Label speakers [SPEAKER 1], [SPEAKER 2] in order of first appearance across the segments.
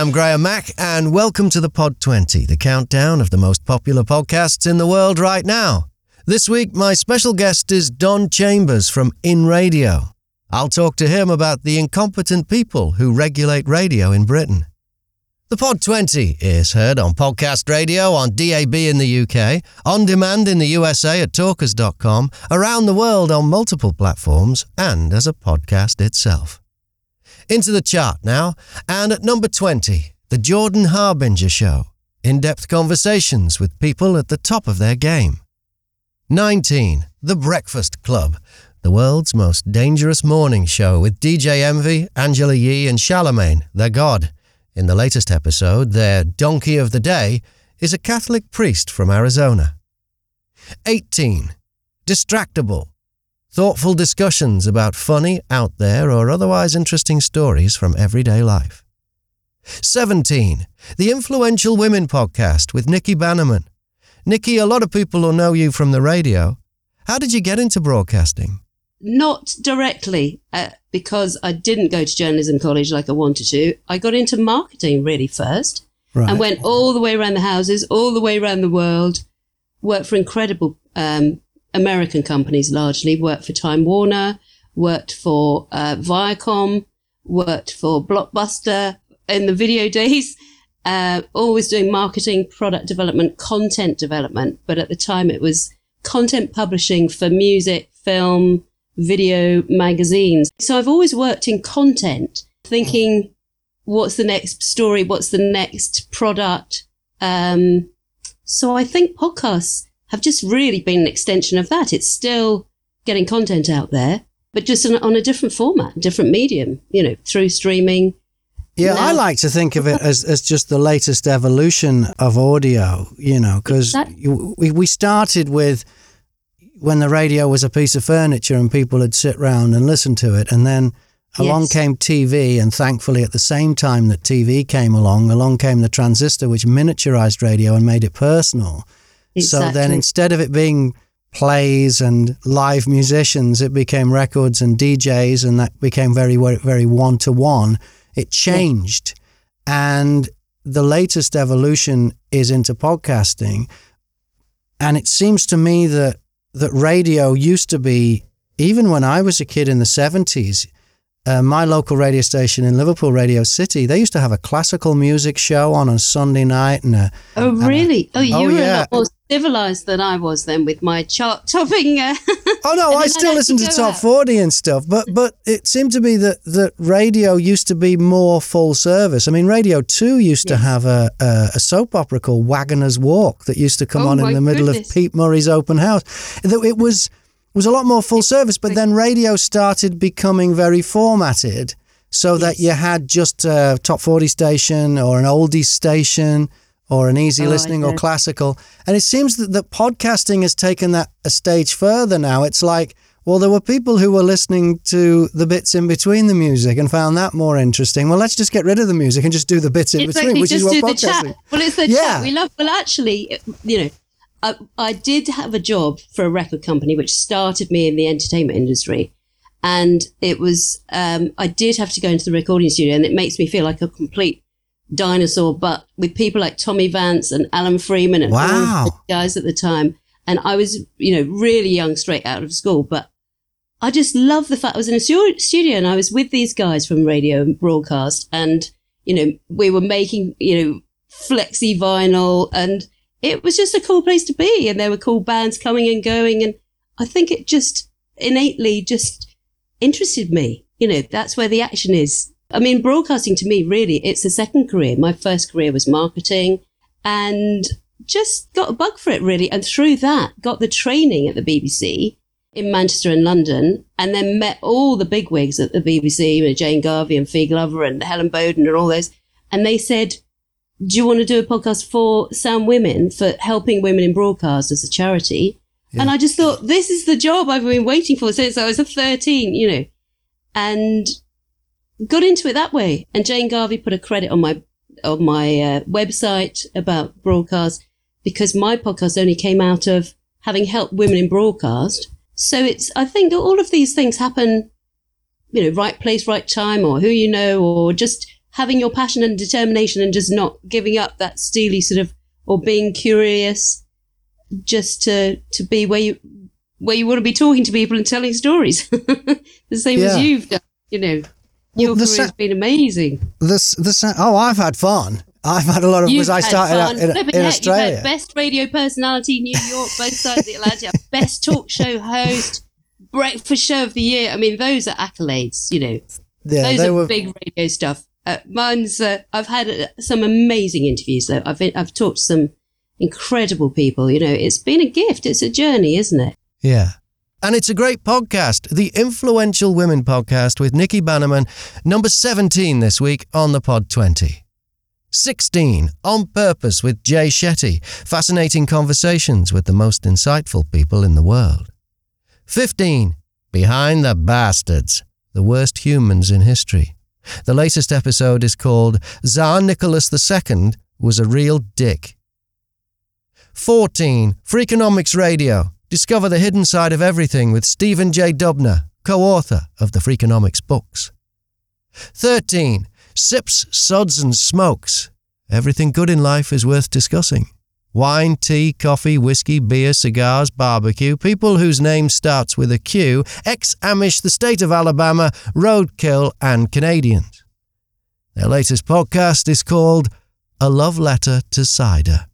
[SPEAKER 1] I'm Graham Mack, and welcome to the Pod 20, the countdown of the most popular podcasts in the world right now. This week, my special guest is Don Chambers from In Radio. I'll talk to him about the incompetent people who regulate radio in Britain. The Pod 20 is heard on podcast radio on DAB in the UK, on demand in the USA at talkers.com, around the world on multiple platforms, and as a podcast itself. Into the chart now, and at number 20, The Jordan Harbinger Show. In-depth conversations with people at the top of their game. 19, The Breakfast Club, the world's most dangerous morning show with DJ Envy, Angela Yee and Charlemagne, their god. In the latest episode, their donkey of the day is a Catholic priest from Arizona. 18. Distractable. Thoughtful discussions about funny, out there, or otherwise interesting stories from everyday life. 17. The Influential Women Podcast with Nikki Bannerman. Nikki, a lot of people will know you from the radio. How did you get into broadcasting?
[SPEAKER 2] Not directly, because I didn't go to journalism college like I wanted to. I got into marketing really first, right, and went all the way around the houses, all the way around the world, worked for incredible American companies largely, worked for Time Warner, worked for Viacom, worked for Blockbuster in the video days, always doing marketing, product development, content development. But at the time it was content publishing for music, film, video, magazines. So I've always worked in content, thinking, what's the next story? What's the next product? So I think podcasts have just really been an extension of that. It's still getting content out there, but just on a different format, different medium, through streaming.
[SPEAKER 3] Yeah, I like to think of it as just the latest evolution of audio, because we started with when the radio was a piece of furniture and people would sit round and listen to it. And then along came TV, and thankfully at the same time that TV came along came the transistor, which miniaturized radio and made it personal. Exactly. So then instead of it being plays and live musicians, it became records and DJs, and that became very, very one-to-one. It changed. Yeah. And the latest evolution is into podcasting. And it seems to me that radio used to be, even when I was a kid in the 70s, my local radio station in Liverpool, Radio City, they used to have a classical music show on a Sunday night. You were
[SPEAKER 2] a lot more civilized than I was then with my chart-topping.
[SPEAKER 3] Oh, no, I still listen to Top 40 and stuff, but it seemed to be that radio used to be more full service. I mean, Radio 2 used to have a soap opera called Wagoner's Walk that used to come on in the middle of Pete Murray's open house. It was a lot more full service, but then radio started becoming very formatted so that you had just a Top 40 station or an oldies station or an easy listening or classical. And it seems that podcasting has taken that a stage further now. It's like, well, there were people who were listening to the bits in between the music and found that more interesting. Well, let's just get rid of the music and just do the bits in between, which is what podcasting.
[SPEAKER 2] Well, it's the chat we love. Well, actually, I did have a job for a record company which started me in the entertainment industry. And it was, I did have to go into the recording studio, and it makes me feel like a complete dinosaur, but with people like Tommy Vance and Alan Freeman and all the guys at the time. And I was, really young, straight out of school, but I just love the fact I was in a studio and I was with these guys from radio and broadcast, and, we were making, flexi vinyl, and it was just a cool place to be. And there were cool bands coming and going. And I think it just innately just interested me. That's where the action is. I mean, broadcasting to me, really, it's a second career. My first career was marketing, and just got a bug for it, really. And through that, got the training at the BBC in Manchester and London, and then met all the bigwigs at the BBC, Jane Garvey and Fee Glover and Helen Bowden and all those. And they said, do you want to do a podcast for Sound Women, for helping women in broadcast as a charity? Yeah. And I just thought, this is the job I've been waiting for since I was 13, and got into it that way. And Jane Garvey put a credit on my website about broadcast, because my podcast only came out of having helped women in broadcast. So I think all of these things happen, right place, right time, or who or just having your passion and determination and just not giving up that steely sort of, or being curious, just to be where you want to be talking to people and telling stories. The same as you've done, you know. Your career's been amazing.
[SPEAKER 3] I've had fun. I've had a lot of, because I started out in Australia.
[SPEAKER 2] You've had best radio personality in New York, both sides of the Atlantic, best talk show host, breakfast show of the year. I mean, those are accolades, you know. Yeah, those are big radio stuff. Mine's, I've had some amazing interviews though. I've talked to some incredible people, you know. It's been a gift. It's a journey, isn't it?
[SPEAKER 1] Yeah. And it's a great podcast, the Influential Women podcast with Nikki Bannerman, number 17 this week on the Pod 20. 16, On Purpose with Jay Shetty, fascinating conversations with the most insightful people in the world. 15, Behind the Bastards, the worst humans in history. The latest episode is called Tsar Nicholas II Was a Real Dick. 14, Freakonomics Radio, discover the hidden side of everything with Stephen J. Dubner, co-author of the Freakonomics books. 13, Sips, Suds and Smokes. Everything good in life is worth discussing. Wine, tea, coffee, whiskey, beer, cigars, barbecue, people whose name starts with a Q, ex-Amish, the state of Alabama, roadkill, and Canadians. Their latest podcast is called A Love Letter to Cider.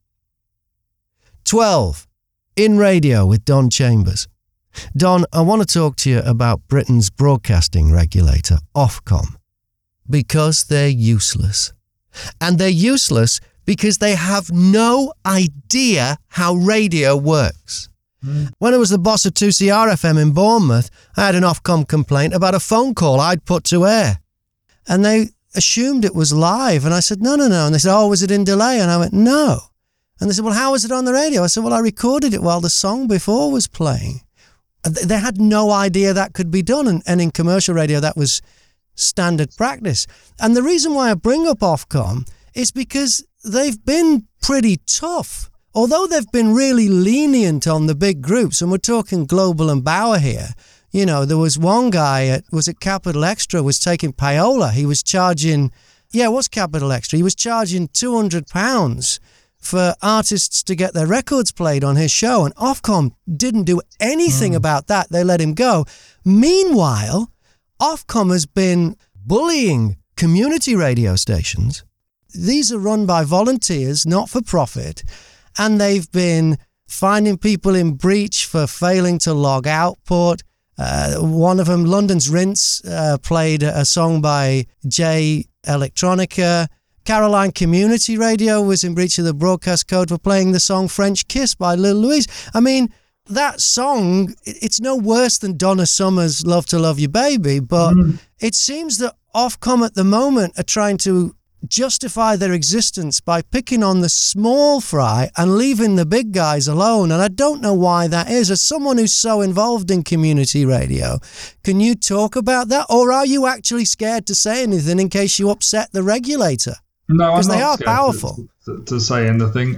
[SPEAKER 1] 12, In Radio with Don Chambers. Don, I want to talk to you about Britain's broadcasting regulator, Ofcom. Because they're useless. And they're useless because they have no idea how radio works. When I was the boss of 2CR-FM in Bournemouth, I had an Ofcom complaint about a phone call I'd put to air. And they assumed it was live. And I said, no. And they said, oh, was it in delay? And I went, no. And they said, well, how was it on the radio? I said, well, I recorded it while the song before was playing. They had no idea that could be done. And in commercial radio, that was standard practice. And the reason why I bring up Ofcom is because they've been pretty tough. Although they've been really lenient on the big groups, and we're talking Global and Bauer here. You know, there was one guy at Capital Extra was taking payola. He was charging, it was Capital Extra. He was charging £200 for artists to get their records played on his show. And Ofcom didn't do anything about that. They let him go. Meanwhile, Ofcom has been bullying community radio stations. These are run by volunteers, not for profit, and they've been finding people in breach for failing to log output. One of them, London's Rinse, played a song by J Electronica. Caroline Community Radio was in breach of the broadcast code for playing the song French Kiss by Lil Louise. I mean, that song, it's no worse than Donna Summer's Love to Love You Baby, but it seems that Ofcom at the moment are trying to justify their existence by picking on the small fry and leaving the big guys alone. And I don't know why that is. As someone who's so involved in community radio, can you talk about that? Or are you actually scared to say anything in case you upset the regulator?
[SPEAKER 4] No, I'm not
[SPEAKER 1] they are
[SPEAKER 4] scared
[SPEAKER 1] powerful.
[SPEAKER 4] to say anything.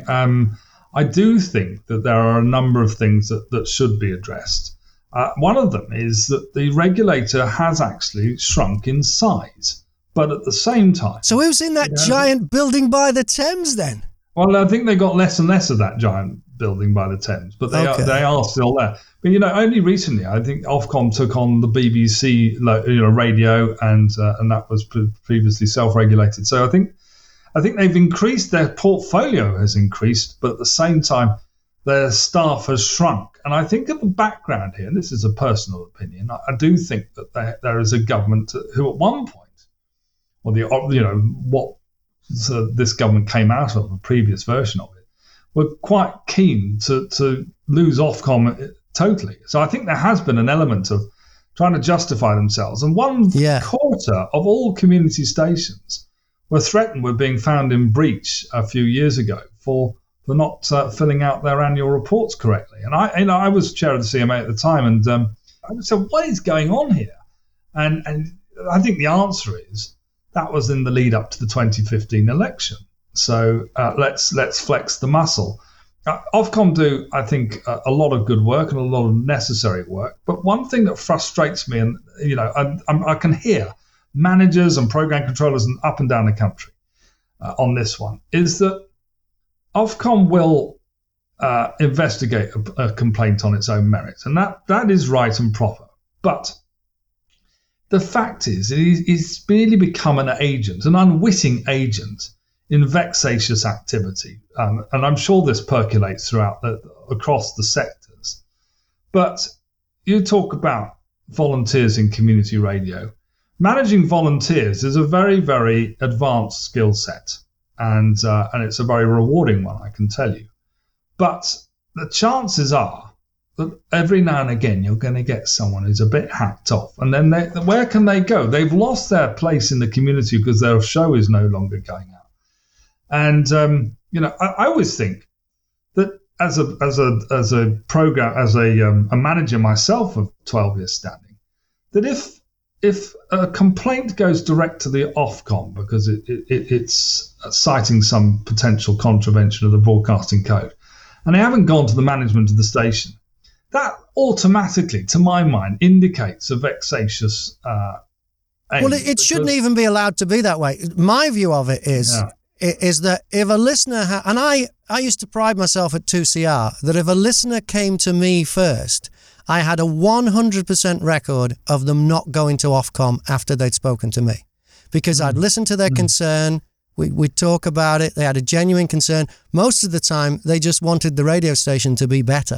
[SPEAKER 4] I do think that there are a number of things that should be addressed. One of them is that the regulator has actually shrunk in size. But at the same time...
[SPEAKER 3] So who's in that giant building by the Thames then?
[SPEAKER 4] Well, I think they got less and less of that giant building by the Thames, but they are still there. But, only recently, I think Ofcom took on the BBC radio, and that was previously self-regulated. So I think they've increased, their portfolio has increased, but at the same time, their staff has shrunk. And I think at the background here, and this is a personal opinion, I do think that there is a government who at one point, this government came out of, a previous version of it, were quite keen to lose Ofcom totally. So I think there has been an element of trying to justify themselves. And one quarter of all community stations were threatened with being found in breach a few years ago for not filling out their annual reports correctly. And I was chair of the CMA at the time, and I said, what is going on here? And I think the answer is, that was in the lead up to the 2015 election. So let's flex the muscle. Ofcom do, I think, a lot of good work and a lot of necessary work. But one thing that frustrates me, and I can hear managers and program controllers and up and down the country on this one, is that Ofcom will investigate a complaint on its own merits, and that is right and proper. But the fact is, he's really become an agent, an unwitting agent in vexatious activity, and I'm sure this percolates across the sectors. But you talk about volunteers in community radio. Managing volunteers is a very, very advanced skill set, and it's a very rewarding one, I can tell you. But the chances are that every now and again you're going to get someone who's a bit hacked off, and then where can they go? They've lost their place in the community because their show is no longer going out. And I always think that as a manager myself of 12 years standing, that if a complaint goes direct to the Ofcom because it's citing some potential contravention of the broadcasting code, and they haven't gone to the management of the station, that automatically, to my mind, indicates a vexatious aim.
[SPEAKER 3] Well, it shouldn't even be allowed to be that way. My view of it is that if a listener, and I used to pride myself at 2CR, that if a listener came to me first, I had a 100% record of them not going to Ofcom after they'd spoken to me, because I'd listened to their concern. We'd talk about it. They had a genuine concern. Most of the time, they just wanted the radio station to be better.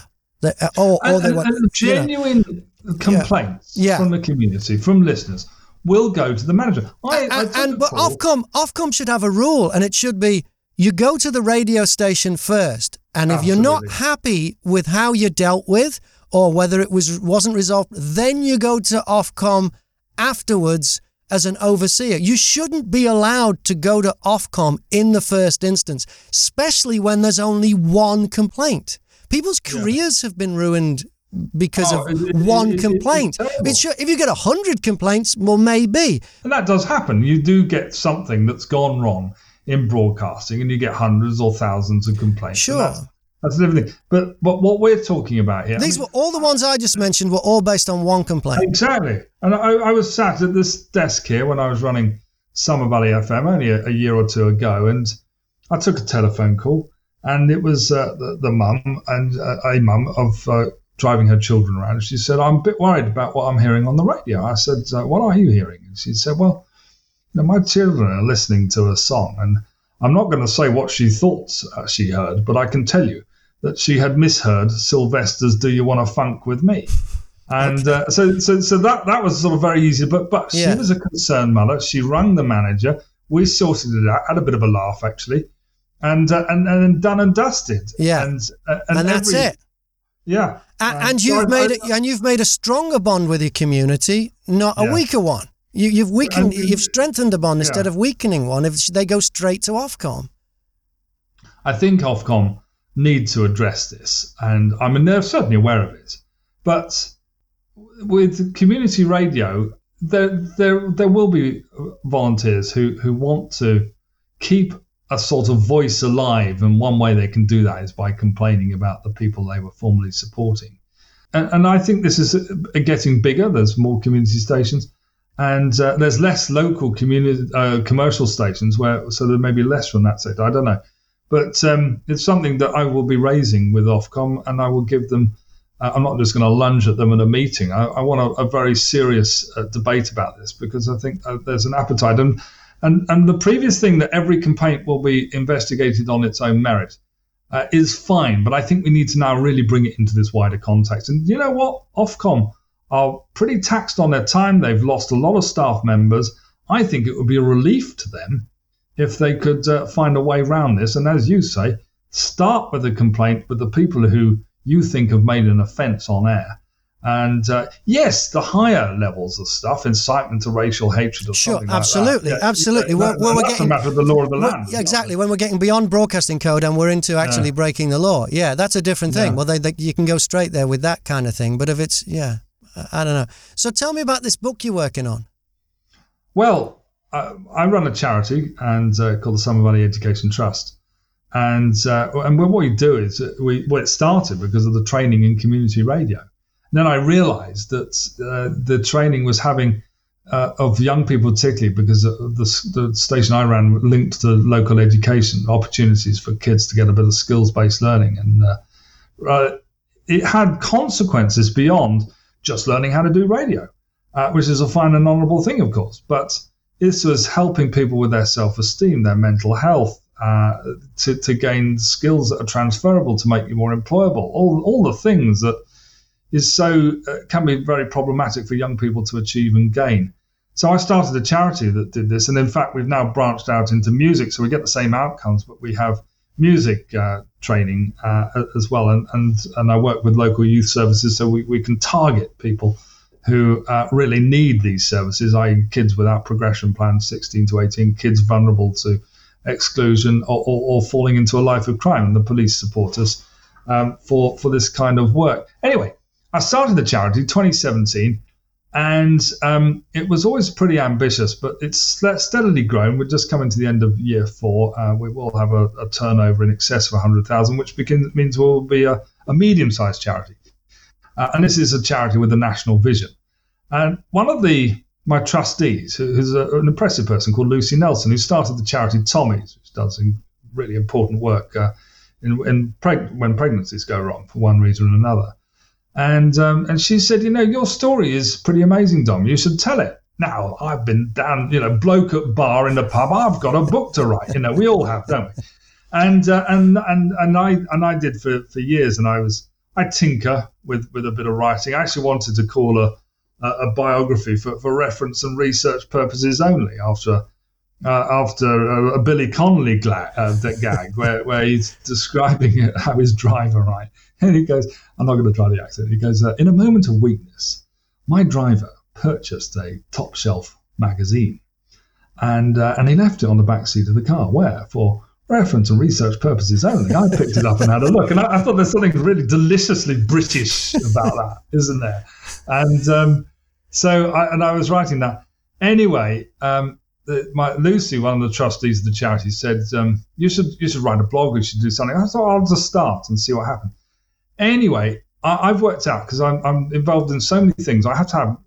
[SPEAKER 4] Genuine complaints from the community, from listeners, will go to the manager.
[SPEAKER 3] But Ofcom should have a rule, and it should be you go to the radio station first, and if you're not happy with how you dealt with or whether it wasn't resolved, then you go to Ofcom afterwards as an overseer. You shouldn't be allowed to go to Ofcom in the first instance, especially when there's only one complaint. People's careers have been ruined because of one complaint. If you get 100 complaints, well, maybe.
[SPEAKER 4] And that does happen. You do get something that's gone wrong in broadcasting, and you get hundreds or thousands of complaints.
[SPEAKER 3] Sure.
[SPEAKER 4] That's a different thing. But what we're talking about here...
[SPEAKER 3] Were all the ones I just mentioned were all based on one complaint.
[SPEAKER 4] Exactly. And I was sat at this desk here when I was running Summer Valley FM only a year or two ago, and I took a telephone call, and it was the mum and a mum of driving her children around. She said, "I'm a bit worried about what I'm hearing on the radio." I said, "What are you hearing?" And she said, "Well, my children are listening to a song, and I'm not going to say what she thought she heard, but I can tell you that she had misheard Sylvester's 'Do You Want to Funk With Me?'" And so that was sort of very easy. But she was a concerned mother. She rang the manager. We sorted it out. Had a bit of a laugh, actually, and done and dusted.
[SPEAKER 3] Yeah, and that's it.
[SPEAKER 4] Yeah,
[SPEAKER 3] and you've made a stronger bond with your community, not a weaker one. You've strengthened a bond instead of weakening one if they go straight to Ofcom.
[SPEAKER 4] I think Ofcom need to address this, and I mean they're certainly aware of it. But with community radio, there will be volunteers who want to keep a sort of voice alive, and one way they can do that is by complaining about the people they were formerly supporting. And I think this is getting bigger. There's more community stations. And there's less local commercial stations, so there may be less from that sector. I don't know. But it's something that I will be raising with Ofcom, and I will give them, I'm not just going to lunge at them in a meeting. I want a very serious debate about this, because I think there's an appetite. And the previous thing that every complaint will be investigated on its own merit is fine. But I think we need to now really bring it into this wider context. And you know what? Ofcom are pretty taxed on their time. They've lost a lot of staff members. I think it would be a relief to them if they could find a way around this. And as you say, start with a complaint with the people who you think have made an offence on air. And yes, the higher levels of stuff, incitement to racial hatred or something like that.
[SPEAKER 3] Absolutely.
[SPEAKER 4] That's a matter of the law of the land.
[SPEAKER 3] Exactly. When we're getting beyond broadcasting code and we're into actually breaking the law. Yeah, that's a different thing. Well, you can go straight there with that kind of thing. But if it's, I don't know. So tell me about this book you're working on.
[SPEAKER 4] Well, I run a charity called the Summer Valley Education Trust. And what we do is it started because of the training in community radio. And then I realised that the training was having of young people particularly, because the station I ran linked to local education opportunities for kids to get a bit of skills-based learning. And it had consequences beyond just learning how to do radio, which is a fine and honourable thing, of course. But this was helping people with their self-esteem, their mental health, to gain skills that are transferable to make you more employable. All the things that is can be very problematic for young people to achieve and gain. So I started a charity that did this, and in fact we've now branched out into music, so we get the same outcomes, but we have music training as well, and I work with local youth services, so we can target people who really need these services, i.e. kids without progression plans, 16 to 18, kids vulnerable to exclusion or falling into a life of crime, and the police support us for this kind of work. Anyway, I started the charity in 2017, and it was always pretty ambitious, but it's steadily grown. We're just coming to the end of year 4. We will have a turnover in excess of 100,000, which means we'll be a medium-sized charity. And this is a charity with a national vision. And one of my trustees, who's an impressive person called Lucy Nelson, who started the charity Tommy's, which does really important work when pregnancies go wrong for one reason or another. And she said, your story is pretty amazing, Dom. You should tell it. Now, I've been down, bloke at bar in the pub. I've got a book to write. We all have, don't we? And I did for years. And I tinker with a bit of writing. I actually wanted to call a biography for reference and research purposes only after a Billy Connolly gag where he's describing how his driver, right? And he goes, I'm not going to try the accent. He goes, in a moment of weakness, my driver purchased a top shelf magazine and he left it on the back seat of the car. Where? For reference and research purposes only. I picked it up and had a look. And I thought there's something really deliciously British about that, isn't there? And so I was writing that. Anyway, Lucy, one of the trustees of the charity, said, you should write a blog, you should do something. I thought I'll just start and see what happens. Anyway, I've worked out, because I'm involved in so many things, I have to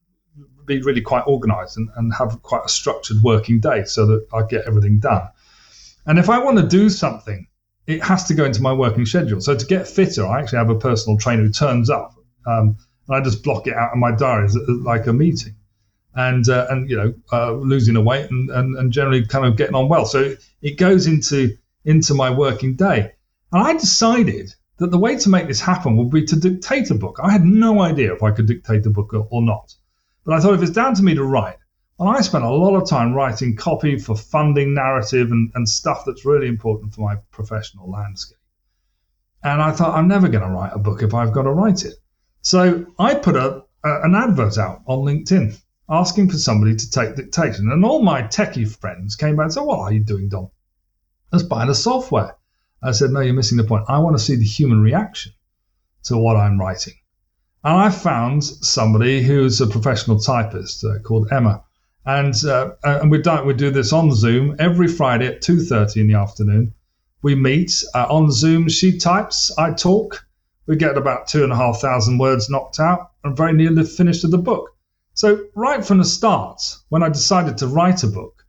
[SPEAKER 4] be really quite organised and have quite a structured working day so that I get everything done. And if I want to do something, it has to go into my working schedule. So to get fitter, I actually have a personal trainer who turns up, and I just block it out in my diary like a meeting. And losing a weight and generally kind of getting on well. So it goes into my working day. And I decided that the way to make this happen would be to dictate a book. I had no idea if I could dictate a book or not. But I thought if it's down to me to write, well, I spent a lot of time writing copy for funding, narrative, and stuff that's really important for my professional landscape. And I thought, I'm never going to write a book if I've got to write it. So I put an advert out on LinkedIn, asking for somebody to take dictation. And all my techie friends came back and said, what are you doing, Dom? I was buying the software. I said, no, you're missing the point. I want to see the human reaction to what I'm writing. And I found somebody who's a professional typist called Emma. And we do this on Zoom every Friday at 2:30 in the afternoon. We meet on Zoom. She types, I talk. We get about 2,500 words knocked out and very nearly finished with the book. So right from the start, when I decided to write a book,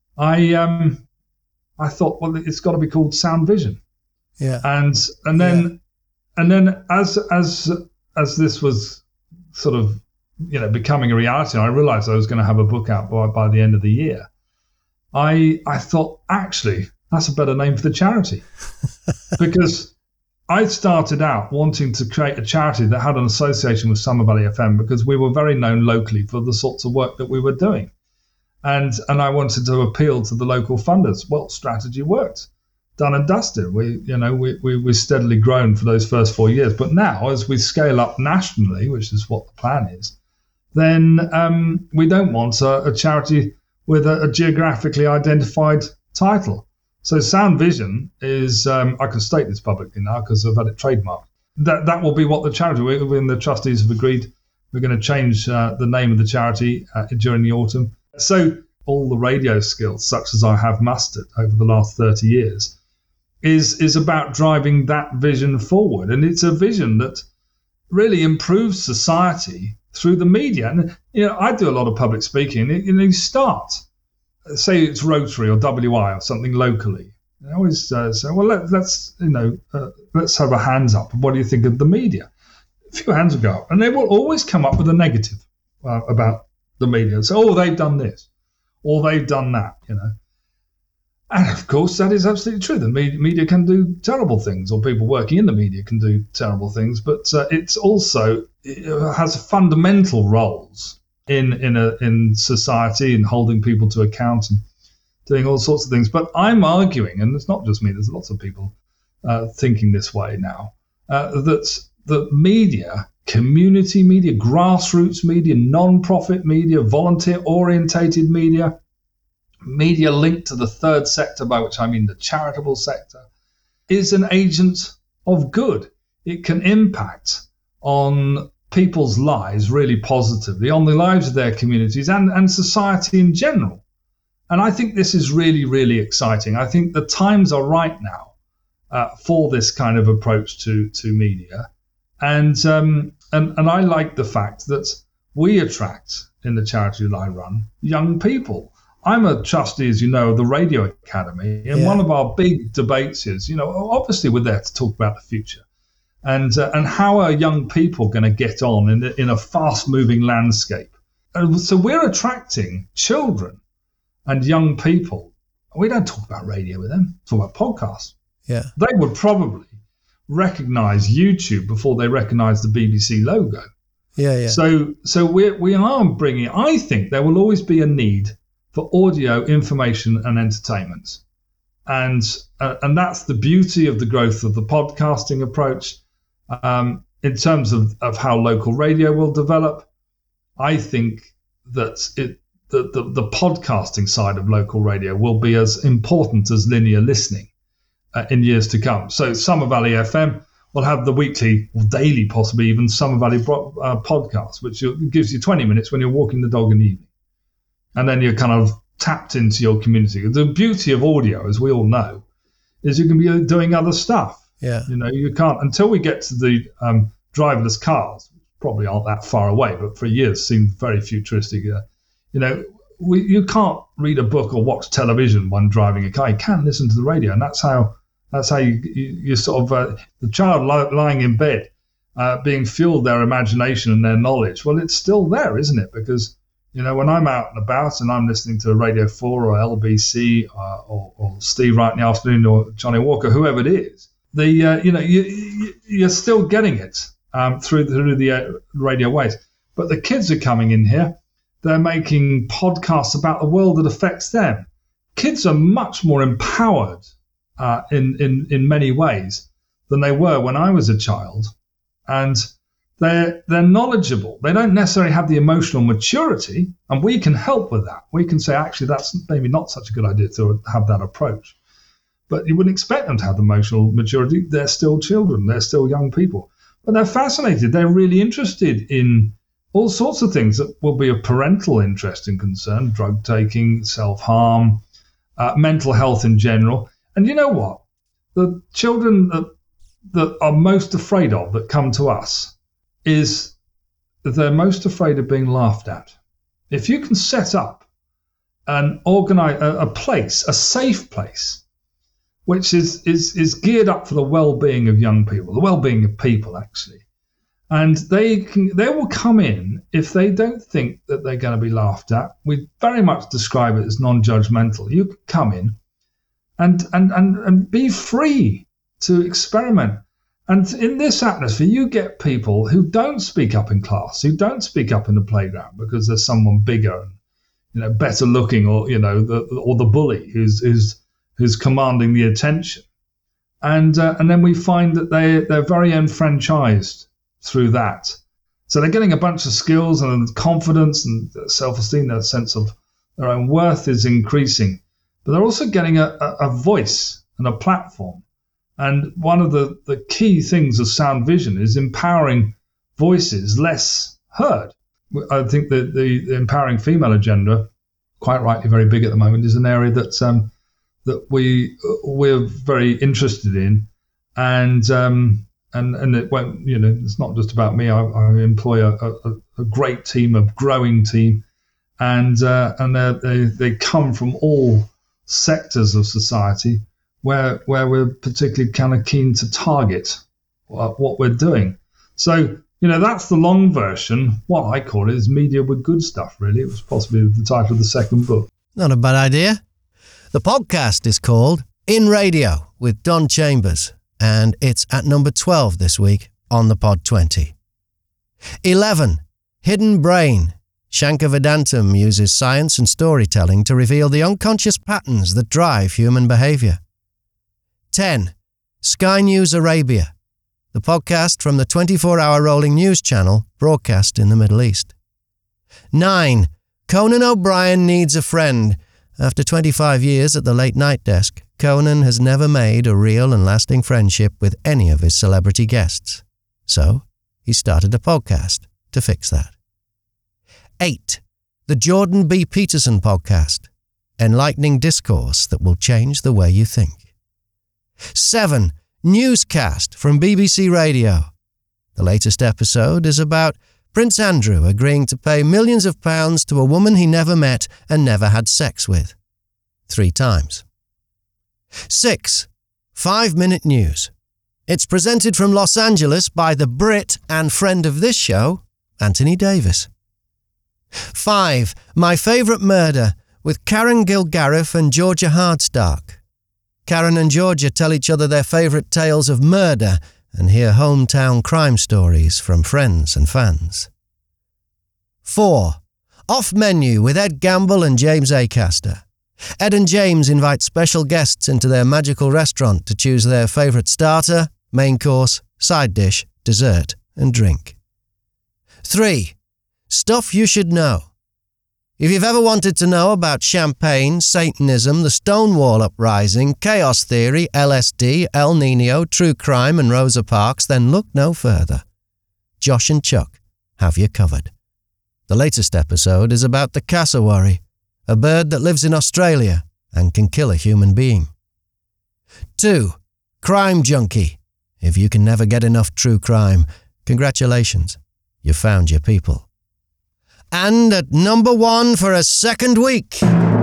[SPEAKER 4] I thought, well, it's got to be called Sound Vision.
[SPEAKER 3] Yeah.
[SPEAKER 4] And then as this was sort of becoming a reality, and I realized I was going to have a book out by the end of the year, I thought, actually, that's a better name for the charity. Because I started out wanting to create a charity that had an association with Summer Valley FM because we were very known locally for the sorts of work that we were doing. And I wanted to appeal to the local funders. Well, strategy worked. Done and dusted. We steadily grown for those first 4 years. But now, as we scale up nationally, which is what the plan is, then we don't want a charity with a geographically identified title. So Sound Vision is, I can state this publicly now because I've had it trademarked. That will be what the charity, we and the trustees have agreed, we're going to change the name of the charity during the autumn. So all the radio skills, such as I have mastered over the last 30 years, is about driving that vision forward. And it's a vision that really improves society through the media. And I do a lot of public speaking. You start, say it's Rotary or WI or something locally. I always say, well, let's have a hands up. What do you think of the media? A few hands will go up, and they will always come up with a negative about the media. So, they've done this, or they've done that, And of course, that is absolutely true. The media can do terrible things, or people working in the media can do terrible things. But it has fundamental roles in society, in holding people to account and doing all sorts of things. But I'm arguing, and it's not just me, there's lots of people thinking this way now, that the media, community media, grassroots media, non-profit media, volunteer-orientated media linked to the third sector, by which I mean the charitable sector, is an agent of good. It can impact on people's lives really positively, on the lives of their communities and society in general. And I think this is really, really exciting. I think the times are right now for this kind of approach to media. And I like the fact that we attract, in the charity that I run, young people. I'm a trustee, as you know, of the Radio Academy, and one of our big debates is, obviously we're there to talk about the future, and how are young people going to get on in a fast-moving landscape. And so we're attracting children and young people. We don't talk about radio with them. We talk about podcasts.
[SPEAKER 1] Yeah,
[SPEAKER 4] they would probably recognize YouTube before they recognize the BBC logo.
[SPEAKER 1] Yeah.
[SPEAKER 4] So we are bringing. I think there will always be a need for audio, information, and entertainment, and that's the beauty of the growth of the podcasting approach. In terms of how local radio will develop, I think that the podcasting side of local radio will be as important as linear listening in years to come. So Summer Valley FM will have the weekly or daily, possibly even Summer Valley podcast, which gives you 20 minutes when you're walking the dog in the evening. And then you're kind of tapped into your community. The beauty of audio, as we all know, is you can be doing other stuff.
[SPEAKER 1] Yeah.
[SPEAKER 4] You can't, until we get to the driverless cars, probably aren't that far away, but for years seemed very futuristic. You can't read a book or watch television when driving a car. You can listen to the radio, and that's how you sort of the child lying in bed being fueled their imagination and their knowledge. Well, it's still there, isn't it? Because when I'm out and about and I'm listening to Radio 4 or LBC or Steve Wright in the afternoon or Johnny Walker, whoever it is, you're still getting it through the radio waves. But the kids are coming in here. They're making podcasts about the world that affects them. Kids are much more empowered in many ways than they were when I was a child, and they're knowledgeable. They don't necessarily have the emotional maturity, and we can help with that. We can say, actually, that's maybe not such a good idea to have that approach. But you wouldn't expect them to have the emotional maturity. They're still children. They're still young people. But they're fascinated. They're really interested in all sorts of things that will be of parental interest and concern: drug taking, self-harm, mental health in general. And you know what? The children that are most afraid of, that come to us, is they're most afraid of being laughed at. If you can set up and organize a place, a safe place, which is geared up for the well-being of young people, the well-being of people, actually, and they will come in if they don't think that they're going to be laughed at. We very much describe it as non-judgmental. You can come in and be free to experiment. And in this atmosphere, you get people who don't speak up in class, who don't speak up in the playground because there's someone bigger and better looking, or the bully who's commanding the attention. And then we find that they're very enfranchised through that. So they're getting a bunch of skills and confidence and self-esteem. Their sense of their own worth is increasing, but they're also getting a voice and a platform. And one of the key things of Sound Vision is empowering voices less heard. I think that the empowering female agenda, quite rightly very big at the moment, is an area that we're very interested in. And And it won't, it's not just about me. I employ a great team, a growing team, and they come from all sectors of society where we're particularly kind of keen to target what we're doing. So, that's the long version. What I call it is media with good stuff, really. It was possibly the title of the second book.
[SPEAKER 1] Not a bad idea. The podcast is called In Radio with Don Chambers, and it's at number 12 this week on the Pod 20. 11. Hidden Brain. Shankar Vedantam uses science and storytelling to reveal the unconscious patterns that drive human behaviour. 10. Sky News Arabia, the podcast from the 24-hour rolling news channel broadcast in the Middle East. 9. Conan O'Brien Needs a Friend. After 25 years at the late-night desk, Conan has never made a real and lasting friendship with any of his celebrity guests. So, he started a podcast to fix that. 8. The Jordan B. Peterson Podcast. Enlightening discourse that will change the way you think. 7. Newscast from BBC Radio. The latest episode is about Prince Andrew agreeing to pay millions of pounds to a woman he never met and never had sex with. 3 times. 6. 5-Minute News. It's presented from Los Angeles by the Brit and friend of this show, Anthony Davis. 5. My Favourite Murder with Karen Gilgariff and Georgia Hardstark. Karen and Georgia tell each other their favourite tales of murder and hear hometown crime stories from friends and fans. 4. Off Menu with Ed Gamble and James Acaster. Ed and James invite special guests into their magical restaurant to choose their favourite starter, main course, side dish, dessert and drink. 3. Stuff You Should Know. If you've ever wanted to know about champagne, Satanism, the Stonewall Uprising, chaos theory, LSD, El Nino, true crime and Rosa Parks, then look no further. Josh and Chuck have you covered. The latest episode is about the cassowary, a bird that lives in Australia and can kill a human being. 2. Crime Junkie. If you can never get enough true crime, congratulations, you found your people. And at number 1 for a second week.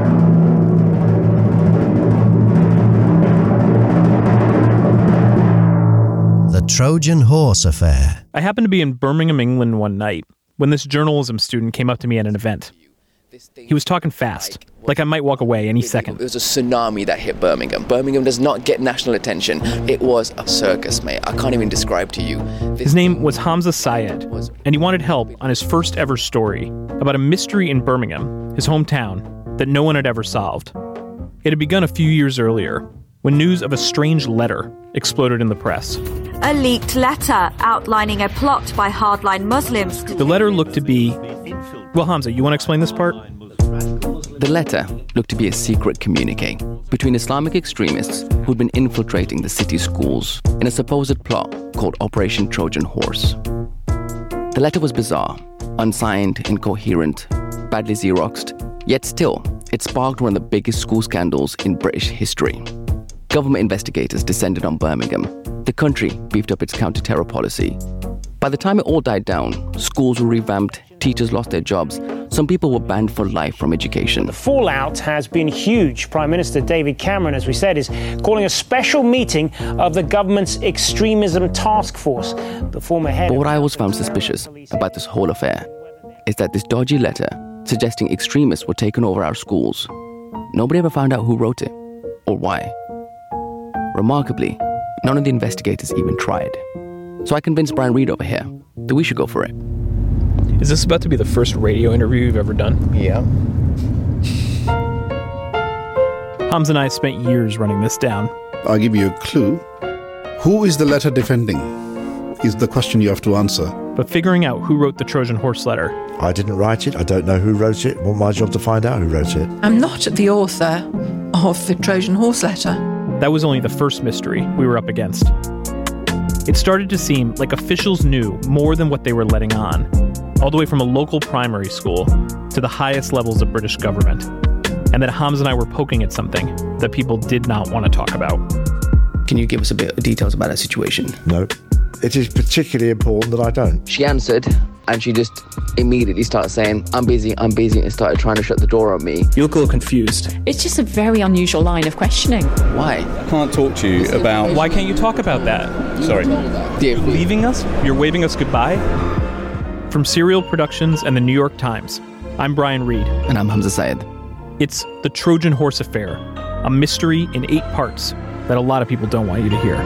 [SPEAKER 1] The Trojan Horse Affair.
[SPEAKER 5] I happened to be in Birmingham, England one night when this journalism student came up to me at an event. He was talking fast, like I might walk away any second.
[SPEAKER 6] It was a tsunami that hit Birmingham. Birmingham does not get national attention. It was a circus, mate. I can't even describe to you.
[SPEAKER 5] His name was Hamza Syed, and he wanted help on his first ever story about a mystery in Birmingham, his hometown, that no one had ever solved. It had begun a few years earlier, when news of a strange letter exploded in the press.
[SPEAKER 7] A leaked letter outlining a plot by hardline Muslims.
[SPEAKER 5] The letter looked to be... Well, Hamza, you want to explain this part?
[SPEAKER 6] The letter looked to be a secret communique between Islamic extremists who'd been infiltrating the city's schools in a supposed plot called Operation Trojan Horse. The letter was bizarre, unsigned, incoherent, badly Xeroxed, yet still, it sparked one of the biggest school scandals in British history. Government investigators descended on Birmingham. The country beefed up its counter-terror policy. By the time it all died down, schools were revamped, teachers lost their jobs, some people were banned for life from education.
[SPEAKER 8] The fallout has been huge. Prime Minister David Cameron, as we said, is calling a special meeting of the government's extremism task force. The former head...
[SPEAKER 6] But what I always found suspicious about this whole affair is that this dodgy letter suggesting extremists were taking over our schools, nobody ever found out who wrote it or why. Remarkably, none of the investigators even tried. So I convinced Brian Reed over here that we should go for it.
[SPEAKER 5] Is this about to be the first radio interview you've ever done?
[SPEAKER 6] Yeah.
[SPEAKER 5] Hamza and I spent years running this down.
[SPEAKER 9] I'll give you a clue. Who is the letter defending? Is the question you have to answer.
[SPEAKER 5] But figuring out who wrote the Trojan Horse letter.
[SPEAKER 10] I didn't write it. I don't know who wrote it. Well, my job to find out who wrote it.
[SPEAKER 11] I'm not the author of the Trojan Horse letter.
[SPEAKER 5] That was only the first mystery we were up against. It started to seem like officials knew more than what they were letting on, all the way from a local primary school to the highest levels of British government, and that Hamza and I were poking at something that people did not want to talk about.
[SPEAKER 6] Can you give us a bit of details about that situation?
[SPEAKER 10] No. it is particularly important that I don't.
[SPEAKER 6] She answered, and she just immediately started saying, I'm busy, and started trying to shut the door on me.
[SPEAKER 5] You look a little confused.
[SPEAKER 11] It's just a very unusual line of questioning.
[SPEAKER 6] Why?
[SPEAKER 12] I can't talk to you about...
[SPEAKER 5] Why can't you talk about that?
[SPEAKER 12] Sorry.
[SPEAKER 6] Dear,
[SPEAKER 5] You're leaving us? You're waving us goodbye? From Serial Productions and the New York Times, I'm Brian Reed.
[SPEAKER 6] And I'm Hamza Syed.
[SPEAKER 5] It's The Trojan Horse Affair, a mystery in 8 parts that a lot of people don't want you to hear.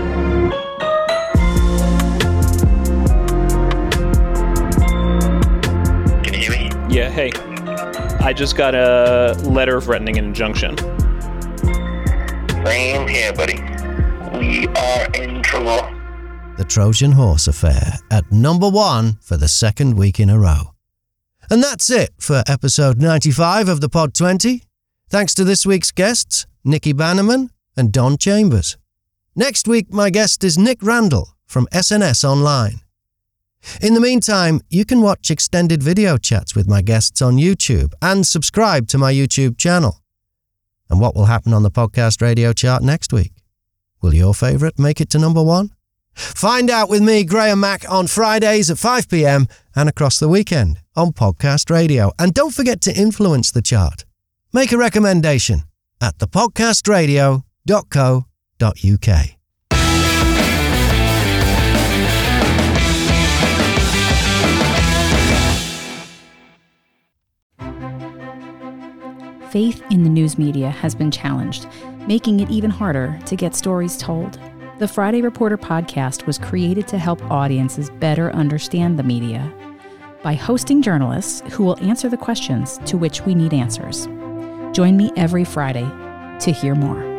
[SPEAKER 13] Can you hear me?
[SPEAKER 5] Yeah, hey. I just got a letter threatening an injunction.
[SPEAKER 13] Same here, buddy. We are in trouble.
[SPEAKER 1] The Trojan Horse Affair at number 1 for the second week in a row. And that's it for episode 95 of the Pod 20. Thanks to this week's guests, Nikki Bannerman and Don Chambers. Next week, my guest is Nick Randall from SNS Online. In the meantime, you can watch extended video chats with my guests on YouTube and subscribe to my YouTube channel. And what will happen on the podcast radio chart next week? Will your favourite make it to number 1? Find out with me, Graham Mack, on Fridays at 5 p.m. and across the weekend on Podcast Radio. And don't forget to influence the chart. Make a recommendation at thepodcastradio.co.uk.
[SPEAKER 14] Faith in the news media has been challenged, making it even harder to get stories told. The Friday Reporter podcast was created to help audiences better understand the media by hosting journalists who will answer the questions to which we need answers. Join me every Friday to hear more.